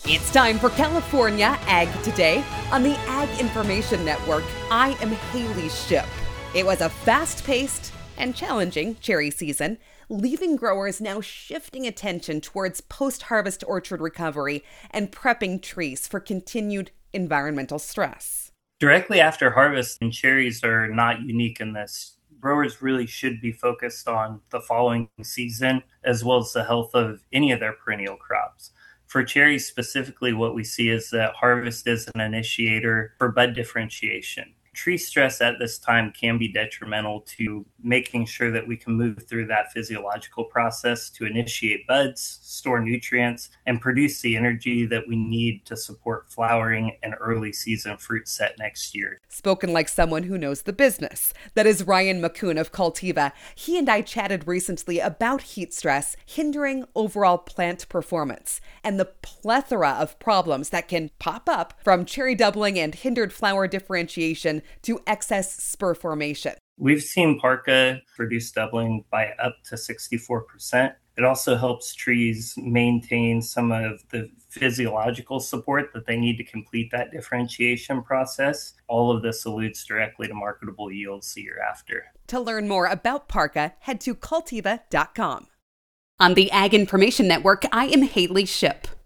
It's time for California Ag Today on the Ag Information Network. I am Haley Ship. It was a fast-paced and challenging cherry season, leaving growers now shifting attention towards post-harvest orchard recovery and prepping trees for continued environmental stress. Directly after harvest, and cherries are not unique in this. Growers really should be focused on the following season as well as the health of any of their perennial crops. For cherries specifically, what we see is that harvest is an initiator for bud differentiation. Tree stress at this time can be detrimental to making sure that we can move through that physiological process to initiate buds, store nutrients, and produce the energy that we need to support flowering and early season fruit set next year. Spoken like someone who knows the business. That is Ryan McCune of Cultiva. He and I chatted recently about heat stress hindering overall plant performance and the plethora of problems that can pop up from cherry doubling and hindered flower differentiation to excess spur formation. We've seen Parka reduce doubling by up to 64%. It also helps trees maintain some of the physiological support that they need to complete that differentiation process. All of this alludes directly to marketable yields the year after. To learn more about Parka, head to cultiva.com. On the Ag Information Network, I am Haley Ship.